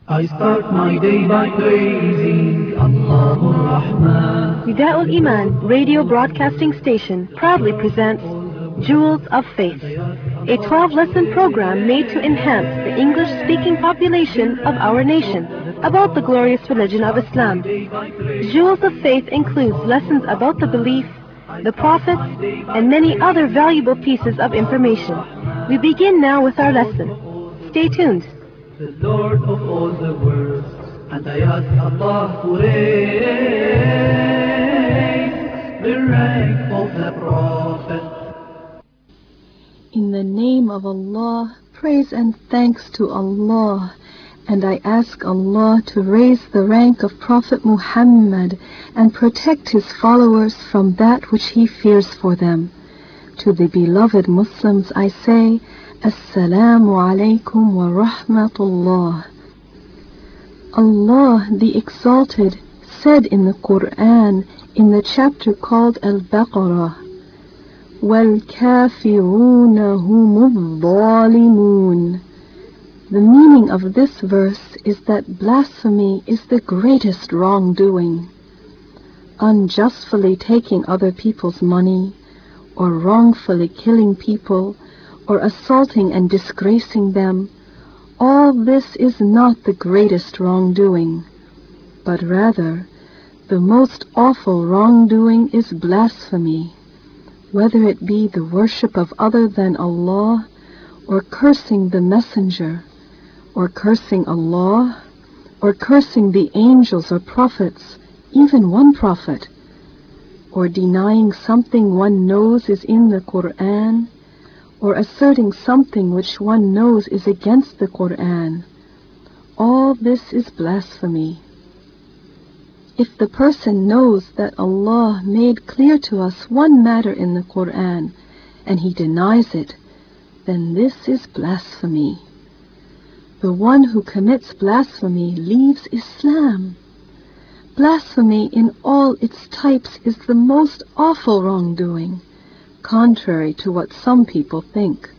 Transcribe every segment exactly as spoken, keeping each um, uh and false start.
I start my day by praising Allah Ar-Rahman. Nida'ul Iman radio broadcasting station proudly presents Jewels of Faith, a twelve-lesson program made to enhance the English-speaking population of our nation about the glorious religion of Islam. Jewels of Faith includes lessons about the belief, the prophets, and many other valuable pieces of information. We begin now with our lesson. Stay tuned. The Lord of all the worlds, and I ask Allah to raise the rank of the Prophet. In the name of Allah, praise and thanks to Allah, and I ask Allah to raise the rank of Prophet Muhammad and protect his followers from that which he fears for them. To the beloved Muslims I say, Assalamu alaikum wa rahmatullah. Allah the Exalted said in the Quran in the chapter called Al-Baqarah, وَالْكَافِرُونَ هُمُ الظَّالِمُونَ. The meaning of this verse is that blasphemy is the greatest wrongdoing. Unjustly taking other people's money, or wrongfully killing people, or assaulting and disgracing them, all this is not the greatest wrongdoing, but rather the most awful wrongdoing is blasphemy, whether it be the worship of other than Allah, or cursing the messenger, or cursing Allah, or cursing the angels or prophets, even one prophet, or denying something one knows is in the Quran, or asserting something which one knows is against the Quran. All this is blasphemy. If the person knows that Allah made clear to us one matter in the Quran, and he denies it, then this is blasphemy. The one who commits blasphemy leaves Islam. Blasphemy in all its types is the most awful wrongdoing, contrary to what some people think.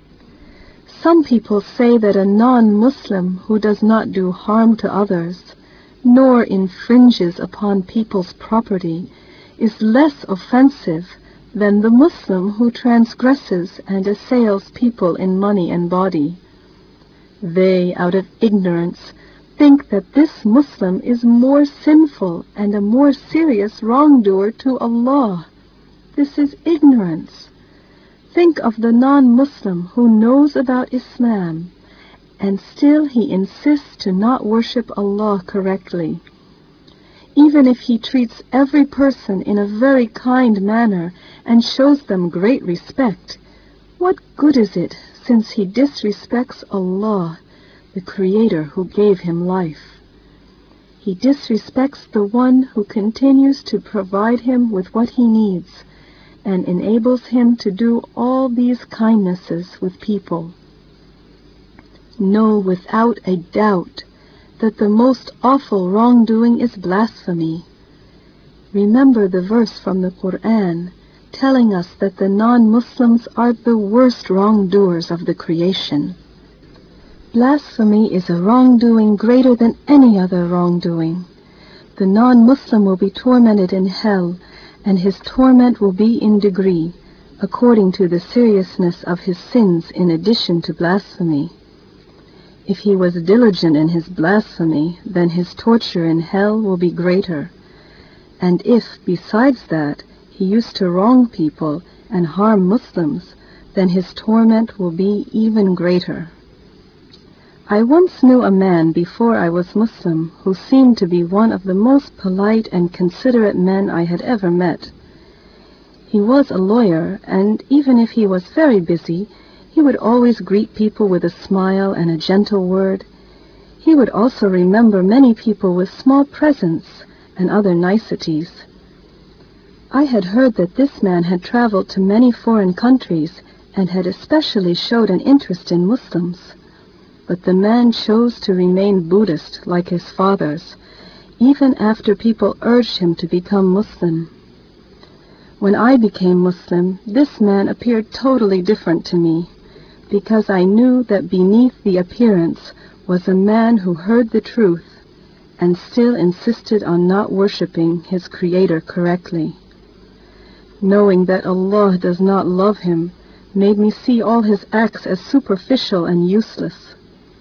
Some people say that a non-Muslim who does not do harm to others, nor infringes upon people's property, is less offensive than the Muslim who transgresses and assails people in money and body. They, out of ignorance, think that this Muslim is more sinful and a more serious wrongdoer to Allah. This is ignorance. Think of the non-Muslim who knows about Islam, and still he insists to not worship Allah correctly. Even if he treats every person in a very kind manner and shows them great respect, what good is it since he disrespects Allah, the Creator who gave him life? He disrespects the one who continues to provide him with what he needs, and enables him to do all these kindnesses with people. Know without a doubt that the most awful wrongdoing is blasphemy. Remember the verse from the Quran telling us that the non-Muslims are the worst wrongdoers of the creation. Blasphemy is a wrongdoing greater than any other wrongdoing. The non-Muslim will be tormented in hell, and his torment will be in degree, according to the seriousness of his sins in addition to blasphemy. If he was diligent in his blasphemy, then his torture in hell will be greater. And if, besides that, he used to wrong people and harm Muslims, then his torment will be even greater. I once knew a man before I was Muslim who seemed to be one of the most polite and considerate men I had ever met. He was a lawyer, and even if he was very busy, he would always greet people with a smile and a gentle word. He would also remember many people with small presents and other niceties. I had heard that this man had traveled to many foreign countries and had especially showed an interest in Muslims. But the man chose to remain Buddhist like his fathers, even after people urged him to become Muslim. When I became Muslim, this man appeared totally different to me, because I knew that beneath the appearance was a man who heard the truth and still insisted on not worshipping his Creator correctly. Knowing that Allah does not love him made me see all his acts as superficial and useless.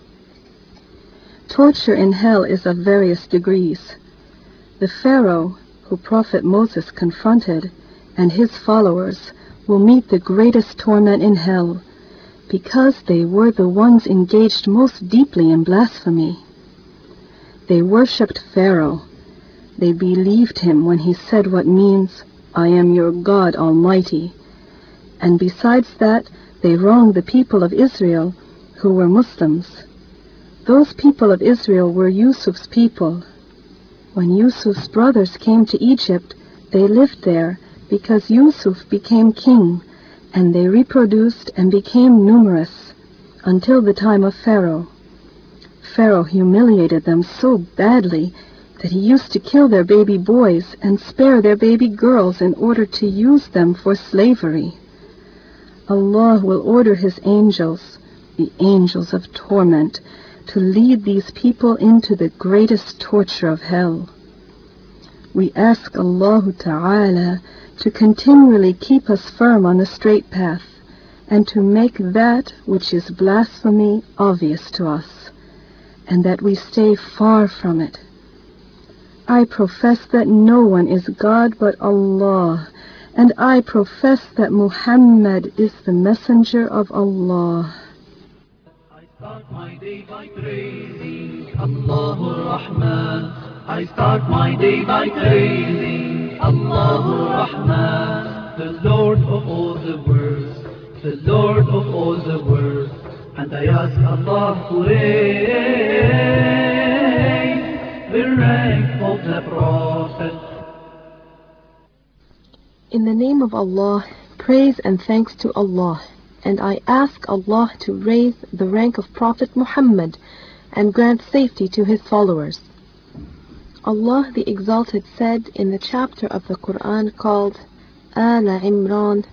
Torture in hell is of various degrees. The Pharaoh, who Prophet Moses confronted, and his followers will meet the greatest torment in hell, because they were the ones engaged most deeply in blasphemy. They worshipped Pharaoh. They believed him when he said what means, "I am your God Almighty." And besides that, they wronged the people of Israel, who were Muslims. Those people of Israel were Yusuf's people. When Yusuf's brothers came to Egypt, they lived there because Yusuf became king, and they reproduced and became numerous until the time of Pharaoh. Pharaoh humiliated them so badly that he used to kill their baby boys and spare their baby girls in order to use them for slavery. Allah will order his angels, the angels of torment, to lead these people into the greatest torture of hell. We ask Allah Ta'ala to continually keep us firm on the straight path and to make that which is blasphemy obvious to us, and that we stay far from it. I profess that no one is God but Allah, and I profess that Muhammad is the messenger of Allah. I start my day by praising Allahur Rahman. I start my day by praising Allahur Rahman, the Lord of all the worlds, the Lord of all the worlds. And I ask Allah to raise the rank of the Prophet. In the name of Allah, praise and thanks to Allah, and I ask Allah to raise the rank of Prophet Muhammad and grant safety to his followers. Allah the Exalted said in the chapter of the Quran called Ala Imran,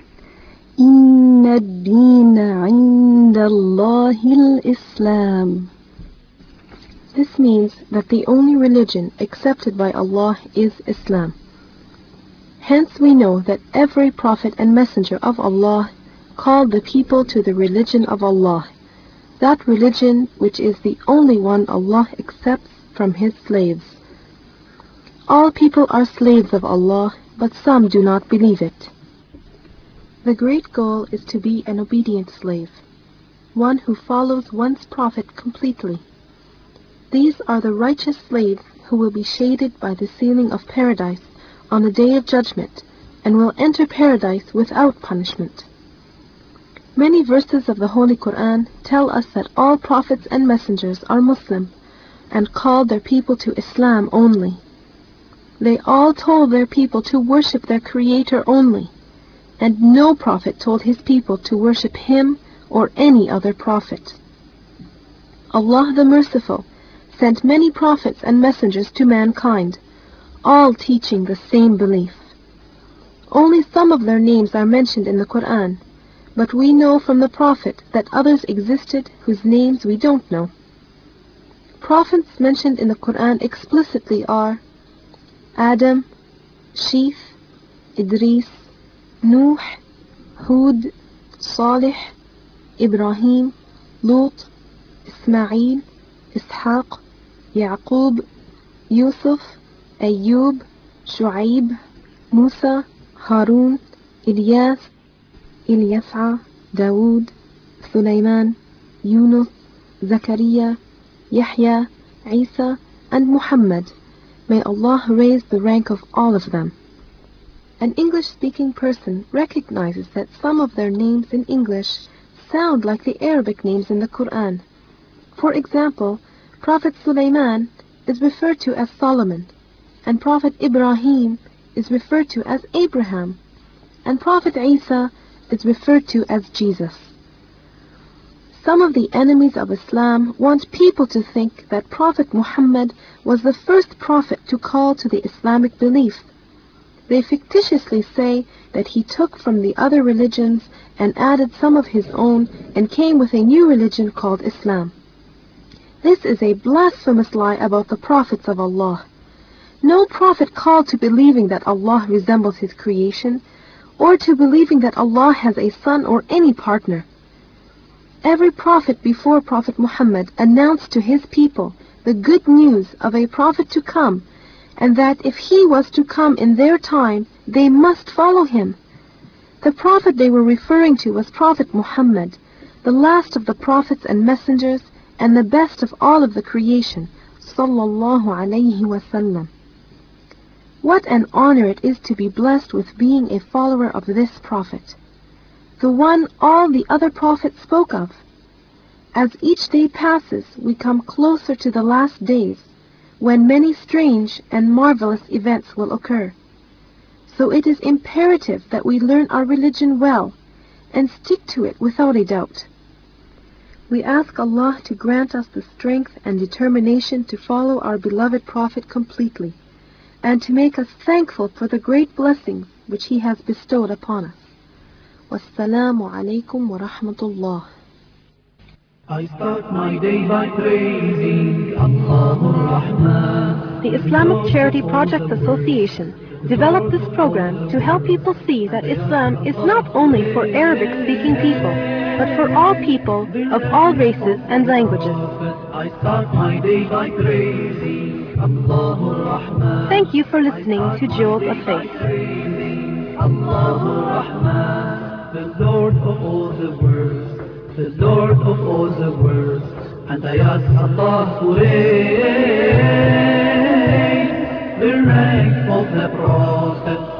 Inna ad-deena 'inda Allahi al-Islam. This means that the only religion accepted by Allah is Islam. Hence we know that every prophet and messenger of Allah called the people to the religion of Allah, that religion which is the only one Allah accepts from his slaves. All people are slaves of Allah, but some do not believe it. The great goal is to be an obedient slave, one who follows one's prophet completely. These are the righteous slaves who will be shaded by the ceiling of paradise on the day of judgment, and will enter paradise without punishment. Many verses of the Holy Quran tell us that all prophets and messengers are Muslim, and called their people to Islam only. They all told their people to worship their Creator only, and no prophet told his people to worship him or any other prophet. Allah the Merciful sent many prophets and messengers to mankind, all teaching the same belief. Only some of their names are mentioned in the Quran, but we know from the Prophet that others existed whose names we don't know. Prophets mentioned in the Quran explicitly are Adam, Sheeth, Idris, Nuh, Hud, Salih, Ibrahim, Lut, Ismail, Ishaq, Yaqub, Yusuf, Ayyub, Shu'aib, Musa, Harun, Ilyas, Ilyas'a, Dawood, Sulaiman, Yunus, Zakaria, Yahya, Isa, and Muhammad. May Allah raise the rank of all of them. An English-speaking person recognizes that some of their names in English sound like the Arabic names in the Quran. For example, Prophet Sulaiman is referred to as Solomon, and Prophet Ibrahim is referred to as Abraham, and Prophet Isa is referred to as Jesus. Some of the enemies of Islam want people to think that Prophet Muhammad was the first prophet to call to the Islamic belief. They fictitiously say that he took from the other religions and added some of his own and came with a new religion called Islam. This is a blasphemous lie about the prophets of Allah. No prophet called to believing that Allah resembles His creation, or to believing that Allah has a son or any partner. Every prophet before Prophet Muhammad announced to his people the good news of a prophet to come, and that if he was to come in their time, they must follow him. The prophet they were referring to was Prophet Muhammad, the last of the prophets and messengers, and the best of all of the creation, sallallahu alayhi wasallam. What an honor it is to be blessed with being a follower of this prophet, the one all the other prophets spoke of. As each day passes, we come closer to the last days, when many strange and marvelous events will occur. So it is imperative that we learn our religion well and stick to it without a doubt. We ask Allah to grant us the strength and determination to follow our beloved Prophet completely, and to make us thankful for the great blessings which He has bestowed upon us. Wassalamu alaikum wa rahmatullah. I start my day by praising Allahur Rahman. The Islamic Charity Project Association developed this program to help people see that Islam is not only for Arabic-speaking people, but for all people of all races and languages. I start my day by praising Allahur Rahman. Thank you for listening to Jewels of Faith. Allahur Rahman, the Lord of all the worlds, the Lord of all the worlds, and I ask Allah to raise the rank of the Prophet.